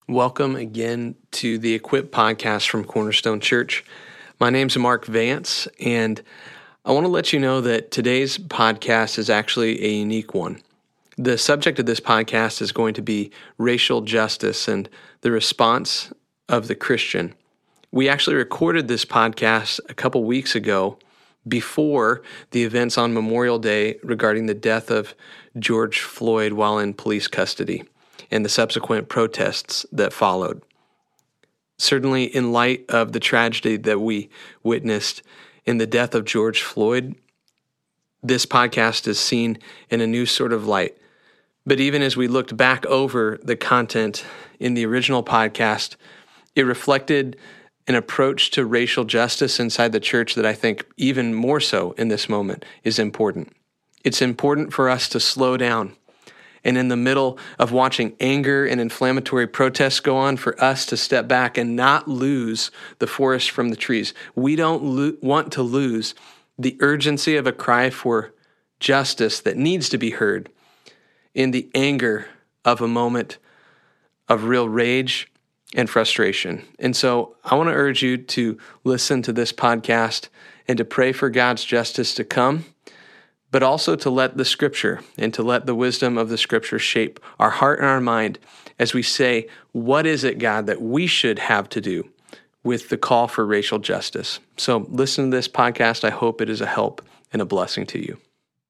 Welcome again to the Equip podcast from Cornerstone Church. My name's Mark Vance, and I want to let you know that today's podcast is actually a unique one. The subject of this podcast is going to be racial justice and the response of the Christian. We actually recorded this podcast a couple weeks ago before the events on Memorial Day regarding the death of George Floyd while in police custody and the subsequent protests that followed. Certainly, in light of the tragedy that we witnessed in the death of George Floyd, this podcast is seen in a new sort of light. But even as we looked back over the content in the original podcast, it reflected an approach to racial justice inside the church that I think even more so in this moment is important. It's important for us to slow down, and in the middle of watching anger and inflammatory protests go on, for us to step back and not lose the forest from the trees. We don't want to lose the urgency of a cry for justice that needs to be heard in the anger of a moment of real rage and frustration. And so I want to urge you to listen to this podcast and to pray for God's justice to come, but also to let the Scripture and to let the wisdom of the Scripture shape our heart and our mind as we say, what is it, God, that we should have to do with the call for racial justice? So listen to this podcast. I hope it is a help and a blessing to you.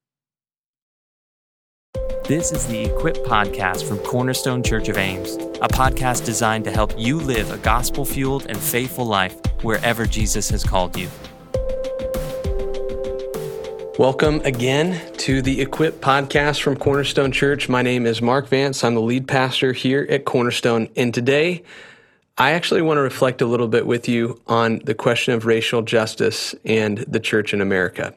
This is the Equip podcast from Cornerstone Church of Ames, a podcast designed to help you live a gospel-fueled and faithful life wherever Jesus has called you. Welcome again to the Equip podcast from Cornerstone Church. My name is Mark Vance. I'm the lead pastor here at Cornerstone. And today, I actually want to reflect a little bit with you on the question of racial justice and the church in America.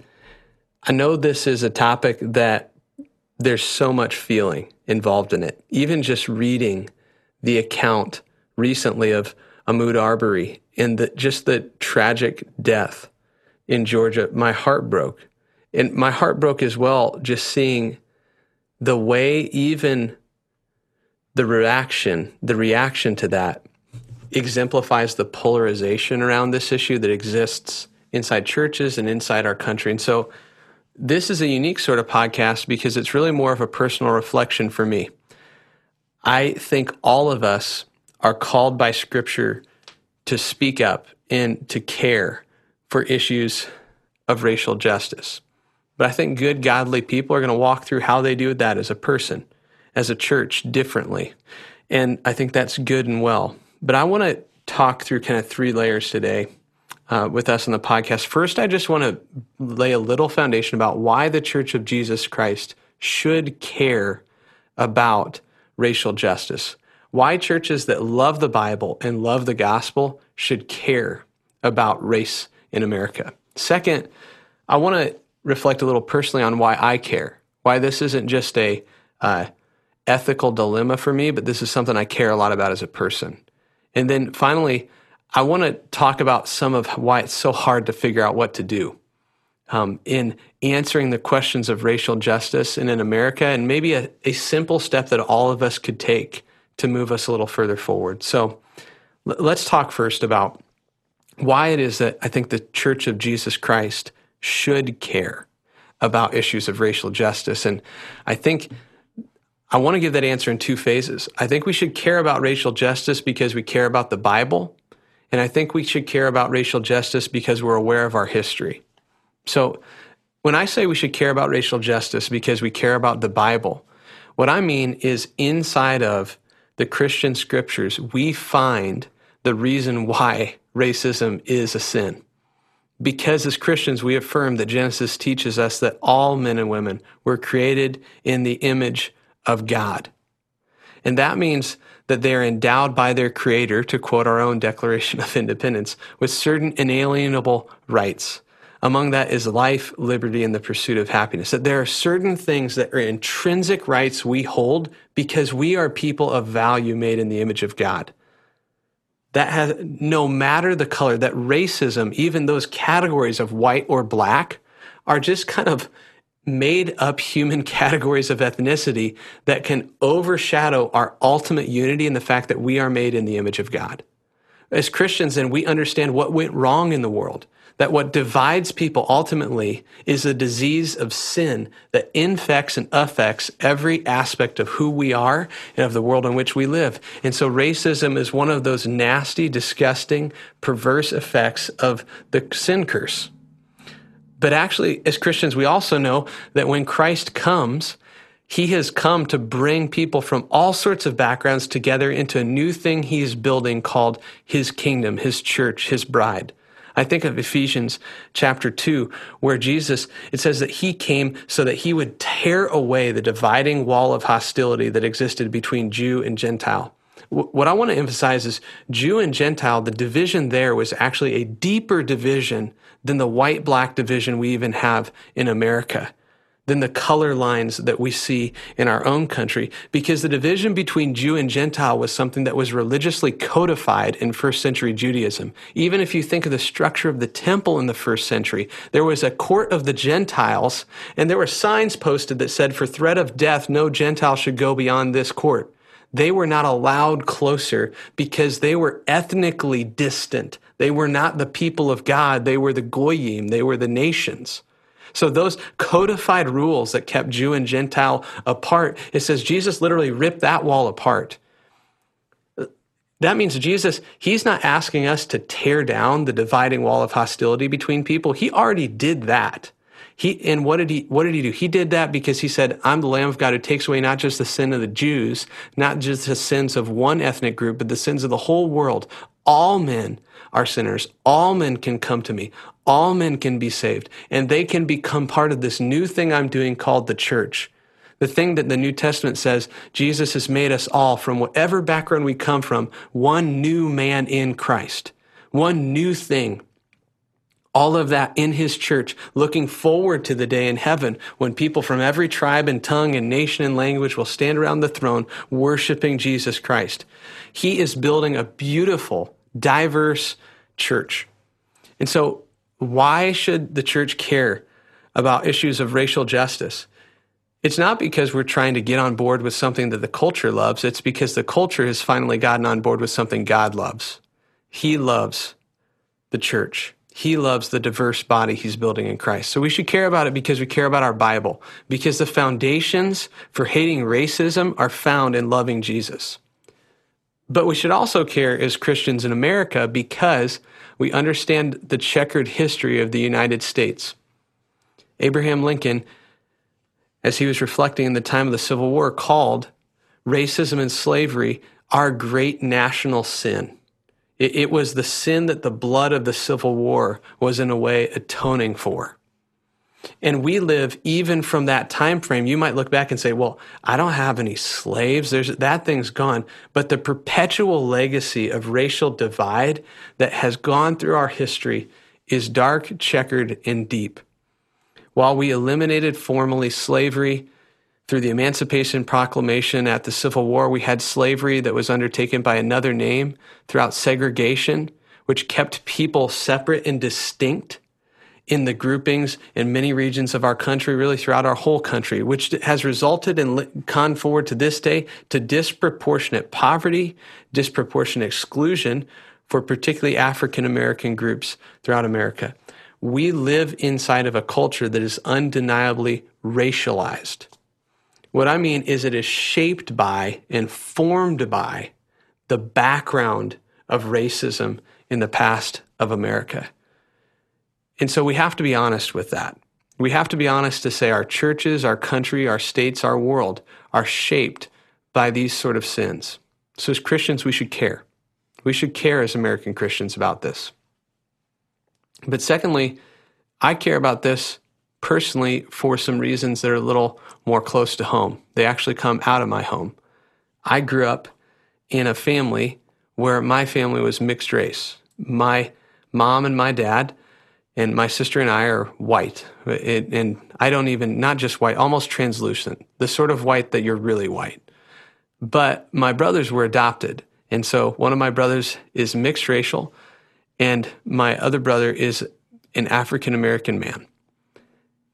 I know this is a topic that there's so much feeling involved in it. Even just reading the account recently of Ahmaud Arbery and the tragic death in Georgia, my heart broke. And my heart broke as well, just seeing the way even the reaction to that exemplifies the polarization around this issue that exists inside churches and inside our country. And so this is a unique sort of podcast because it's really more of a personal reflection for me. I think all of us are called by Scripture to speak up and to care for issues of racial justice. But I think good, godly people are going to walk through how they do that as a person, as a church, differently. And I think that's good and well. But I want to talk through kind of three layers today with us on the podcast. First, I just want to lay a little foundation about why the Church of Jesus Christ should care about racial justice. Why churches that love the Bible and love the gospel should care about race in America. Second, I want to reflect a little personally on why I care, why this isn't just a ethical dilemma for me, but this is something I care a lot about as a person. And then finally, I want to talk about some of why it's so hard to figure out what to do in answering the questions of racial justice and in America, and maybe a simple step that all of us could take to move us a little further forward. So let's talk first about why it is that I think the Church of Jesus Christ should care about issues of racial justice. And I think I want to give that answer in two phases. I think we should care about racial justice because we care about the Bible, and I think we should care about racial justice because we're aware of our history. So when I say we should care about racial justice because we care about the Bible, what I mean is inside of the Christian scriptures, we find the reason why racism is a sin. Because as Christians, we affirm that Genesis teaches us that all men and women were created in the image of God. And that means that they are endowed by their Creator, to quote our own Declaration of Independence, with certain inalienable rights. Among that is life, liberty, and the pursuit of happiness. That there are certain things that are intrinsic rights we hold because we are people of value made in the image of God. That has, no matter the color, that racism, even those categories of white or black, are just kind of made up human categories of ethnicity that can overshadow our ultimate unity in the fact that we are made in the image of God. As Christians, then, we understand what went wrong in the world, that what divides people ultimately is a disease of sin that infects and affects every aspect of who we are and of the world in which we live. And so racism is one of those nasty, disgusting, perverse effects of the sin curse. But actually, as Christians, we also know that when Christ comes, he has come to bring people from all sorts of backgrounds together into a new thing he is building called his kingdom, his church, his bride. I think of Ephesians chapter 2, where Jesus, it says that he came so that he would tear away the dividing wall of hostility that existed between Jew and Gentile. What I want to emphasize is Jew and Gentile, the division there was actually a deeper division than the white-black division we even have in America, than the color lines that we see in our own country, because the division between Jew and Gentile was something that was religiously codified in first century Judaism. Even if you think of the structure of the temple in the first century, there was a court of the Gentiles, and there were signs posted that said, for threat of death, no Gentile should go beyond this court. They were not allowed closer because they were ethnically distant. They were not the people of God. They were the goyim. They were the nations. So those codified rules that kept Jew and Gentile apart, it says Jesus literally ripped that wall apart. That means Jesus, he's not asking us to tear down the dividing wall of hostility between people. He already did that. And what did he do? He did that because he said, I'm the Lamb of God who takes away not just the sin of the Jews, not just the sins of one ethnic group, but the sins of the whole world. All men are sinners. All men can come to me. All men can be saved. And they can become part of this new thing I'm doing called the church. The thing that the New Testament says, Jesus has made us all, from whatever background we come from, one new man in Christ. One new thing. All of that in his church, looking forward to the day in heaven when people from every tribe and tongue and nation and language will stand around the throne worshiping Jesus Christ. He is building a beautiful, diverse church. And so why should the church care about issues of racial justice? It's not because we're trying to get on board with something that the culture loves. It's because the culture has finally gotten on board with something God loves. He loves the church. He loves the diverse body he's building in Christ. So we should care about it because we care about our Bible, because the foundations for hating racism are found in loving Jesus. But we should also care as Christians in America because we understand the checkered history of the United States. Abraham Lincoln, as he was reflecting in the time of the Civil War, called racism and slavery our great national sin. It was the sin that the blood of the Civil War was in a way atoning for. And we live even from that time frame. You might look back and say, well, I don't have any slaves. That thing's gone. But the perpetual legacy of racial divide that has gone through our history is dark, checkered, and deep. While we eliminated formally slavery through the Emancipation Proclamation at the Civil War, we had slavery that was undertaken by another name throughout segregation, which kept people separate and distinct in the groupings in many regions of our country, really throughout our whole country, which has resulted in, gone forward to this day, to disproportionate poverty, disproportionate exclusion for particularly African American groups throughout America. We live inside of a culture that is undeniably racialized. What I mean is it is shaped by and formed by the background of racism in the past of America. And so we have to be honest with that. We have to be honest to say our churches, our country, our states, our world are shaped by these sort of sins. So as Christians, we should care. We should care as American Christians about this. But secondly, I care about this personally for some reasons that are a little more close to home. They actually come out of my home. I grew up in a family where my family was mixed race. My mom and my dad and my sister and I are white. And I don't even, not just white, almost translucent, the sort of white that you're really white. But my brothers were adopted. And so one of my brothers is mixed racial, and my other brother is an African American man.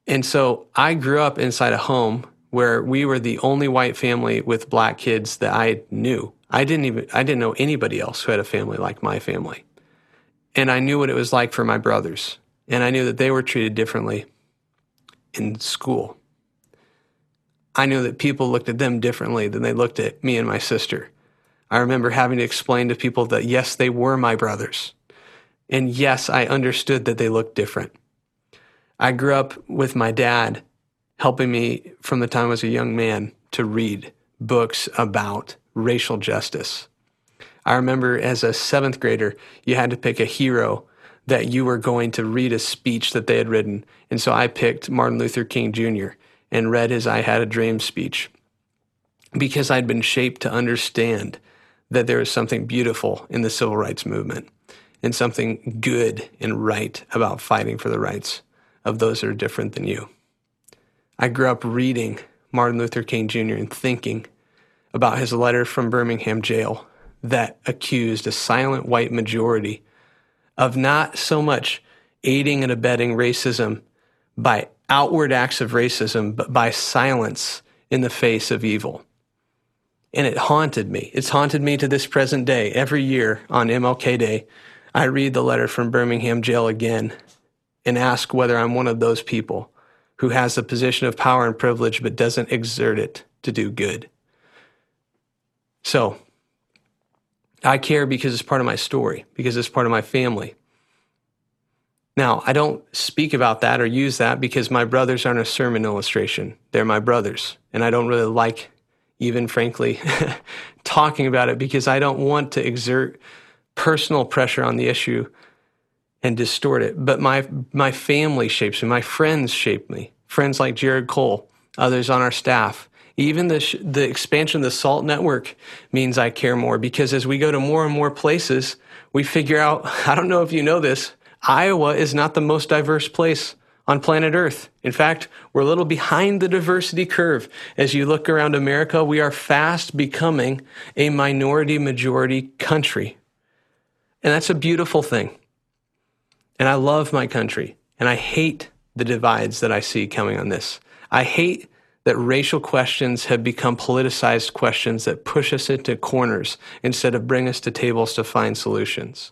And so I grew up inside a home where we were the only white family with black kids that I knew. I didn't know anybody else who had a family like my family. And I knew what it was like for my brothers. And I knew that they were treated differently in school. I knew that people looked at them differently than they looked at me and my sister. I remember having to explain to people that, yes, they were my brothers. And yes, I understood that they looked different. I grew up with my dad helping me from the time I was a young man to read books about racial justice. I remember as a seventh grader, you had to pick a hero that you were going to read a speech that they had written. And so I picked Martin Luther King Jr. and read his I Had a Dream speech because I'd been shaped to understand that there is something beautiful in the civil rights movement and something good and right about fighting for the rights of those that are different than you. I grew up reading Martin Luther King Jr. and thinking about his letter from Birmingham jail that accused a silent white majority of not so much aiding and abetting racism by outward acts of racism, but by silence in the face of evil. And it haunted me. It's haunted me to this present day. Every year on MLK Day, I read the letter from Birmingham jail again and ask whether I'm one of those people who has a position of power and privilege but doesn't exert it to do good. So, I care because it's part of my story, because it's part of my family. Now, I don't speak about that or use that because my brothers aren't a sermon illustration. They're my brothers, and I don't really like even, frankly, talking about it because I don't want to exert personal pressure on the issue and distort it. But my family shapes me. My friends shape me. Friends like Jared Cole, others on our staff. Even the expansion of the SALT network means I care more because as we go to more and more places, we figure out, I don't know if you know this, Iowa is not the most diverse place on planet Earth. In fact, we're a little behind the diversity curve. As you look around America, we are fast becoming a minority-majority country. And that's a beautiful thing. And I love my country, and I hate the divides that I see coming on this. I hate that racial questions have become politicized questions that push us into corners instead of bring us to tables to find solutions.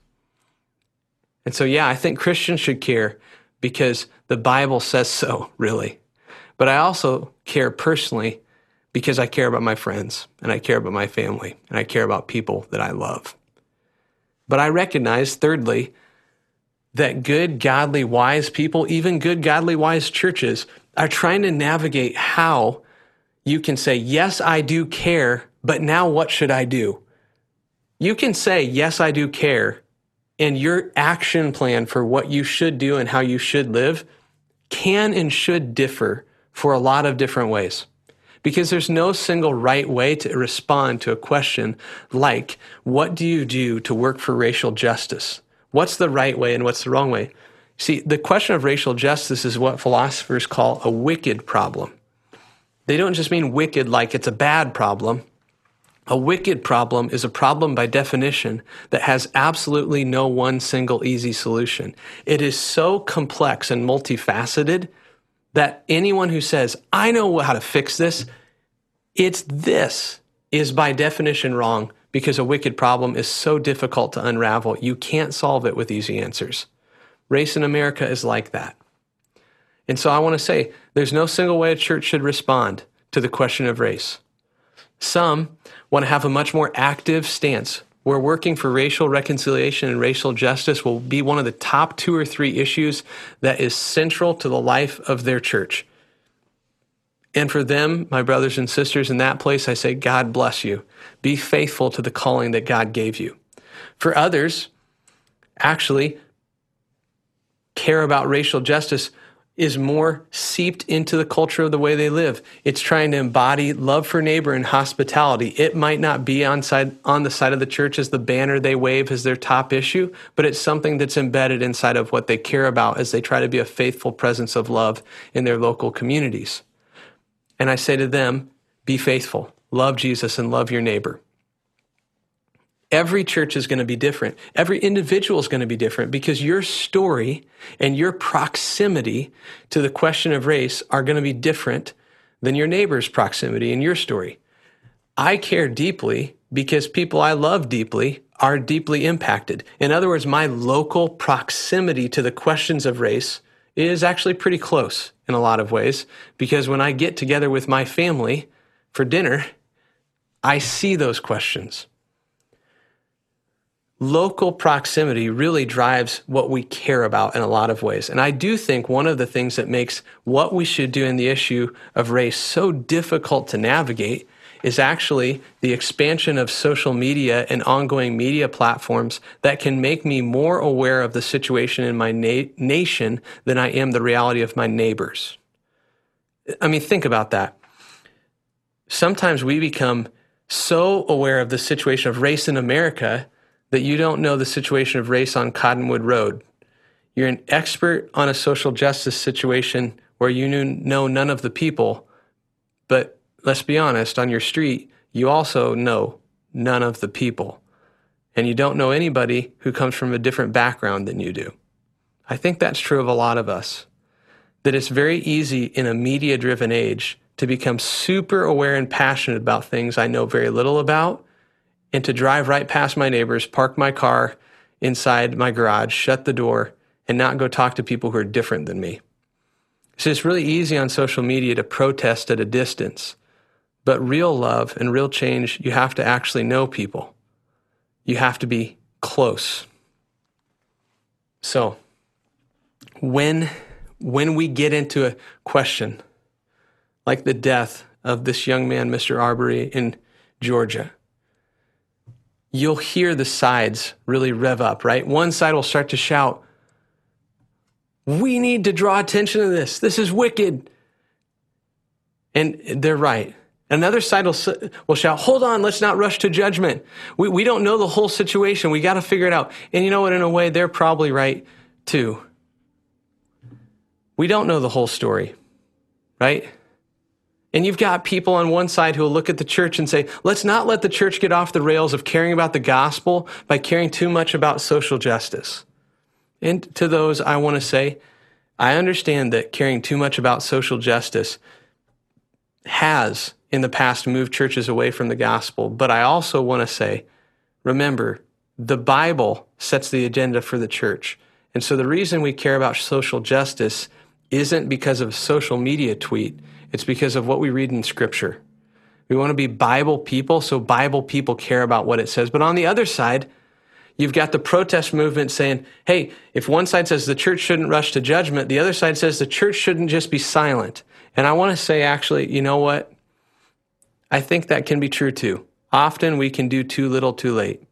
And so, yeah, I think Christians should care because the Bible says so, really. But I also care personally because I care about my friends, and I care about my family, and I care about people that I love. But I recognize, thirdly, that good, godly, wise people, even good, godly, wise churches, are trying to navigate how you can say, yes, I do care, but now what should I do? You can say, yes, I do care, and your action plan for what you should do and how you should live can and should differ for a lot of different ways. Because there's no single right way to respond to a question like, what do you do to work for racial justice? What's the right way and what's the wrong way? See, the question of racial justice is what philosophers call a wicked problem. They don't just mean wicked like it's a bad problem. A wicked problem is a problem by definition that has absolutely no one single easy solution. It is so complex and multifaceted that anyone who says, I know how to fix this, this is by definition wrong because a wicked problem is so difficult to unravel. You can't solve it with easy answers. Race in America is like that. And so I want to say there's no single way a church should respond to the question of race. Some want to have a much more active stance where working for racial reconciliation and racial justice will be one of the top 2 or 3 issues that is central to the life of their church. And for them, my brothers and sisters in that place, I say, God bless you. Be faithful to the calling that God gave you. For others, actually, care about racial justice is more seeped into the culture of the way they live. It's trying to embody love for neighbor and hospitality. It might not be on the side of the church as the banner they wave as their top issue, but it's something that's embedded inside of what they care about as they try to be a faithful presence of love in their local communities. And I say to them, be faithful, love Jesus and love your neighbor. Every church is going to be different. Every individual is going to be different because your story and your proximity to the question of race are going to be different than your neighbor's proximity and your story. I care deeply because people I love deeply are deeply impacted. In other words, my local proximity to the questions of race is actually pretty close in a lot of ways, because when I get together with my family for dinner, I see those questions. Local proximity really drives what we care about in a lot of ways. And I do think one of the things that makes what we should do in the issue of race so difficult to navigate is actually the expansion of social media and ongoing media platforms that can make me more aware of the situation in my nation than I am the reality of my neighbors. I mean, think about that. Sometimes we become so aware of the situation of race in America that you don't know the situation of race on Cottonwood Road. You're an expert on a social justice situation where you know none of the people, but let's be honest, on your street, you also know none of the people. And you don't know anybody who comes from a different background than you do. I think that's true of a lot of us. That it's very easy in a media-driven age to become super aware and passionate about things I know very little about, and to drive right past my neighbors, park my car inside my garage, shut the door, and not go talk to people who are different than me. So it's really easy on social media to protest at a distance. But real love and real change, you have to actually know people. You have to be close. So when we get into a question like the death of this young man, Mr. Arbery, in Georgia, you'll hear the sides really rev up, right? One side will start to shout, "We need to draw attention to this. This is wicked." And they're right. Another side will shout, "Hold on, let's not rush to judgment. We don't know the whole situation. We got to figure it out." And you know what? In a way, they're probably right too. We don't know the whole story, right? And you've got people on one side who will look at the church and say, let's not let the church get off the rails of caring about the gospel by caring too much about social justice. And to those, I want to say, I understand that caring too much about social justice has in the past moved churches away from the gospel. But I also want to say, remember, the Bible sets the agenda for the church. And so the reason we care about social justice isn't because of a social media tweet. It's because of what we read in Scripture. We want to be Bible people, so Bible people care about what it says. But on the other side, you've got the protest movement saying, hey, if one side says the church shouldn't rush to judgment, the other side says the church shouldn't just be silent. And I want to say, actually, you know what? I think that can be true too. Often we can do too little too late.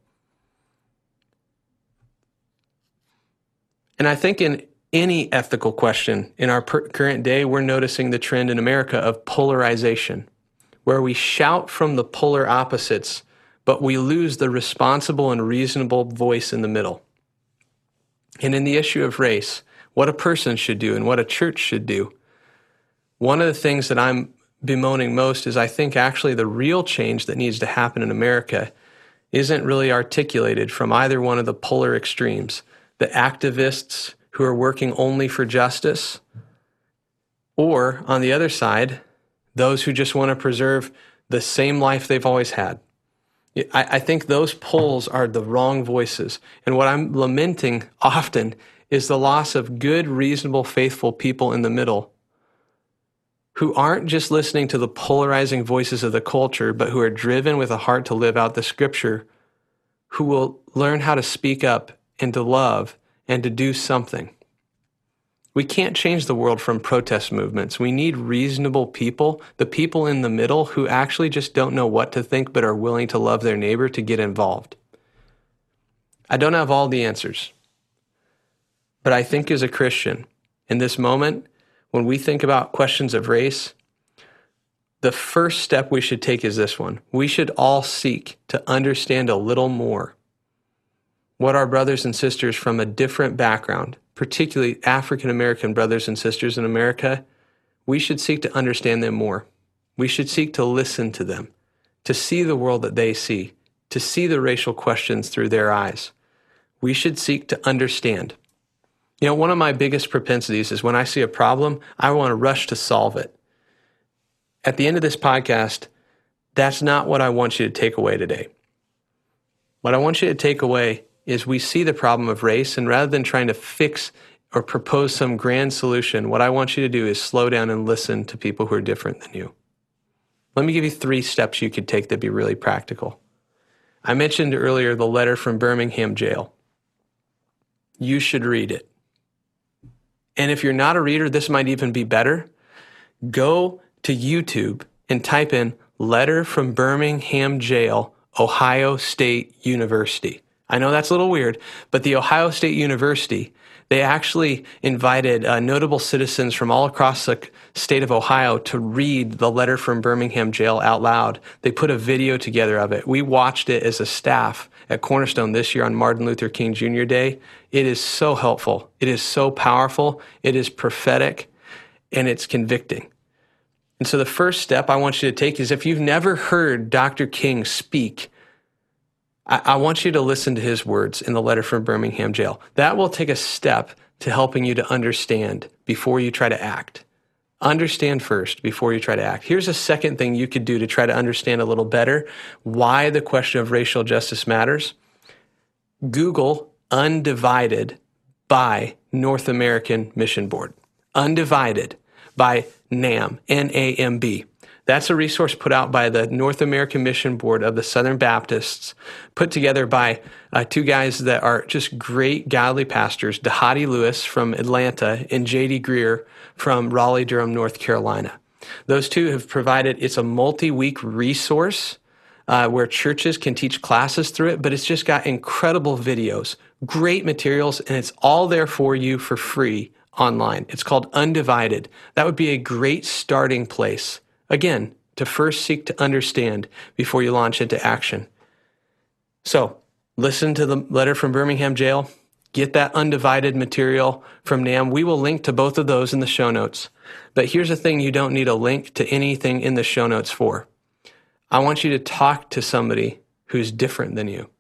And I think in any ethical question in our current day, we're noticing the trend in America of polarization, where we shout from the polar opposites, but we lose the responsible and reasonable voice in the middle. And in the issue of race, what a person should do and what a church should do, one of the things that I'm bemoaning most is I think actually the real change that needs to happen in America isn't really articulated from either one of the polar extremes. The activists who are working only for justice, or on the other side, those who just want to preserve the same life they've always had. I think those poles are the wrong voices. And what I'm lamenting often is the loss of good, reasonable, faithful people in the middle who aren't just listening to the polarizing voices of the culture, but who are driven with a heart to live out the Scripture, who will learn how to speak up and to love and to do something. We can't change the world from protest movements. We need reasonable people, the people in the middle who actually just don't know what to think but are willing to love their neighbor, to get involved. I don't have all the answers, but I think as a Christian, in this moment, when we think about questions of race, the first step we should take is this one. We should all seek to understand a little more what our brothers and sisters from a different background, particularly African American brothers and sisters in America, we should seek to understand them more. We should seek to listen to them, to see the world that they see, to see the racial questions through their eyes. We should seek to understand. One of my biggest propensities is when I see a problem, I want to rush to solve it. At the end of this podcast, that's not what I want you to take away today. What I want you to take away is we see the problem of race, and rather than trying to fix or propose some grand solution, what I want you to do is slow down and listen to people who are different than you. Let me give you 3 steps you could take that'd be really practical. I mentioned earlier the letter from Birmingham jail. You should read it. And if you're not a reader, this might even be better. Go to YouTube and type in Letter from Birmingham Jail, Ohio State University. I know that's a little weird, but the Ohio State University, they actually invited notable citizens from all across the state of Ohio to read the letter from Birmingham Jail out loud. They put a video together of it. We watched it as a staff at Cornerstone this year on Martin Luther King Jr. Day. It is so helpful. It is so powerful. It is prophetic, and it's convicting. And so the first step I want you to take is if you've never heard Dr. King speak, I want you to listen to his words in the letter from Birmingham Jail. That will take a step to helping you to understand before you try to act. Understand first before you try to act. Here's a second thing you could do to try to understand a little better why the question of racial justice matters. Google Undivided by North American Mission Board. Undivided by NAMB, N-A-M-B. That's a resource put out by the North American Mission Board of the Southern Baptists, put together by 2 guys that are just great godly pastors, Dhati Lewis from Atlanta and J.D. Greer from Raleigh-Durham, North Carolina. Those 2 have provided, it's a multi-week resource where churches can teach classes through it, but it's just got incredible videos, great materials, and it's all there for you for free online. It's called Undivided. That would be a great starting place. Again, to first seek to understand before you launch into action. So, listen to the letter from Birmingham Jail. Get that Undivided material from NAMB. We will link to both of those in the show notes. But here's the thing you don't need a link to anything in the show notes for. I want you to talk to somebody who's different than you.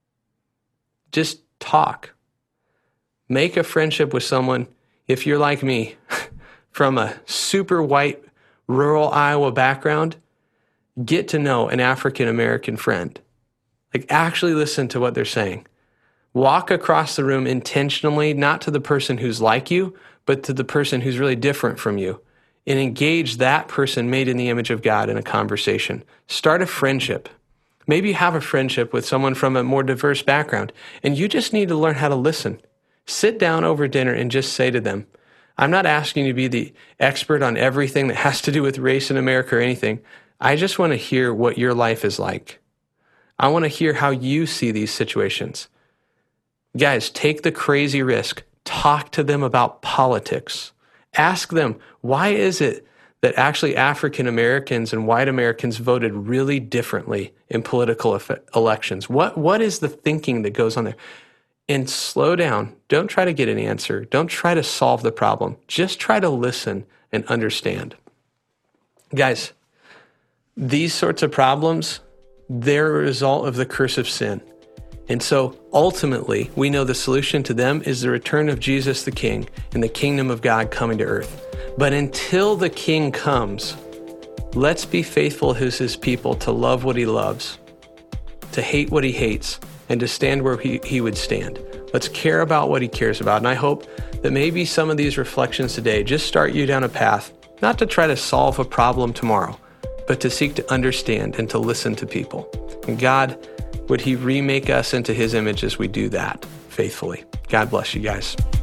Just talk. Make a friendship with someone, if you're like me, from a super white rural Iowa background, get to know an African American friend. Actually listen to what they're saying. Walk across the room intentionally, not to the person who's like you, but to the person who's really different from you, and engage that person made in the image of God in a conversation. Start a friendship. Maybe you have a friendship with someone from a more diverse background, and you just need to learn how to listen. Sit down over dinner and just say to them, I'm not asking you to be the expert on everything that has to do with race in America or anything. I just want to hear what your life is like. I want to hear how you see these situations. Guys, take the crazy risk. Talk to them about politics. Ask them, why is it that actually African Americans and white Americans voted really differently in political elections? What is the thinking that goes on there? And slow down. Don't try to get an answer. Don't try to solve the problem. Just try to listen and understand. Guys, these sorts of problems, they're a result of the curse of sin. And so ultimately, we know the solution to them is the return of Jesus the King and the kingdom of God coming to earth. But until the King comes, let's be faithful as his people to love what he loves, to hate what he hates, and to stand where he would stand. Let's care about what he cares about. And I hope that maybe some of these reflections today just start you down a path, not to try to solve a problem tomorrow, but to seek to understand and to listen to people. And God, would he remake us into his image as we do that faithfully? God bless you guys.